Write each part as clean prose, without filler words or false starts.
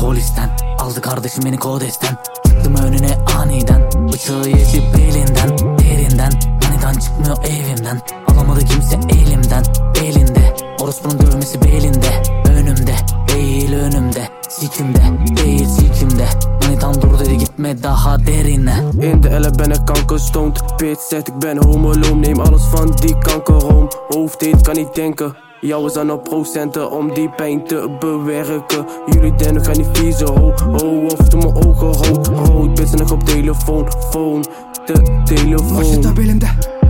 polisten. Aldı kardeşim beni kodesten. Çıktım önüne aniden. Bıçağı yedi belinden, derinden. Maniden çıkmıyor evimden. Alamadı kimse elimden. Elinde orospunun dövmesi belinde. Önümde değil önümde. Sikimde değil sikimde. Manitan dur dedi gitme daha derine. In de elle ben ik kankerstoned. Bitch zegt ik ben homoloom. Neem alles van die kankerroom. Hoofddeed kan niet denken. Jou is aan op procenten om die pijn te bewerken. Jullie denken gaan niet viezen, ho, ho. Of doe mijn ogen rood. Bitch nog op telefoon, phone. De telefoon. Başında belimde.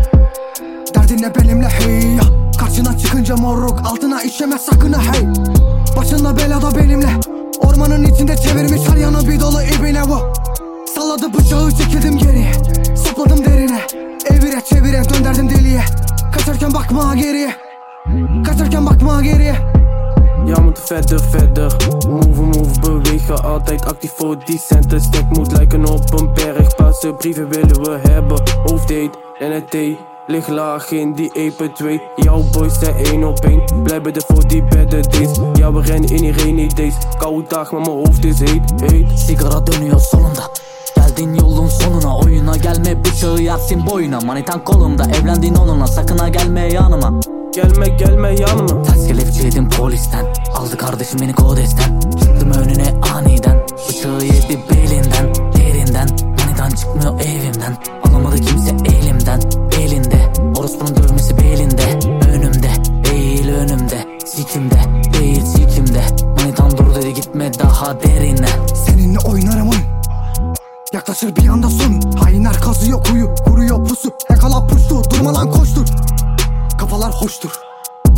Derdin ne benimle hey ya. Karşına çıkınca moruk. Altına işeme sakın ha hey. Başında belada benimle. Ormanın içinde çevirmiş her yanı bir dolu ibine bu. Salladı bıçağı çekildim geriye. Sapladım derine. Evire çevire dönderdim deliye. Kaçarken bakma geriye. Kaçarken bakma geriye. Ja, we moeten verder. Move, bewegen. Altijd actief voor die centen. Stek moet lijken op een berg. Paarse brieven willen we hebben. Hoofddeed, NRT. Lig laag in die EP2. Jouw boys zijn 1 op 1. Blijven er voor die better days. Ja, we rennen in die rainy days. Koude dag, maar mijn hoofd is heet. Sigara dönüyor solunda. Geldin yolun sonuna. Oyuna gelme bıçağı yersin boyuna. Manitan kolumda evlendin onunla. Sakın ha gelme yanıma. Gelme yanıma. Ters kelepçeledim polisten. Aldı kardeşim beni kodesten. Çıktım önüne aniden. Bıçağı yedi belinden, derinden. Manitan çıkmıyor evimden. Alamadı kimse elimden. Elinde orospunun dövmesi belinde. Önümde değil önümde. Sikimde değil sikimde. Manitan dur dedi gitme daha derine. Seninle oynarım oyun. Yaklaşır bir anda son. Hainler kazıyor kuyu. Kuruyor pusu. Yakala puştu. Durma lan koştur. Kafalar hoştur.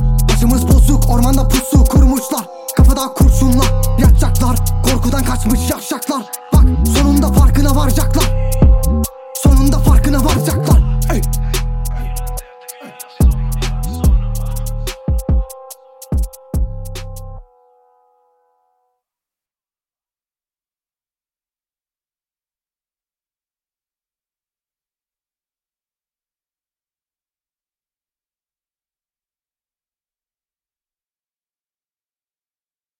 Başımız bozuk. Ormanda pusu kurmuşlar. Kafada kurşunla yatacaklar. Korkudan kaçmış ya.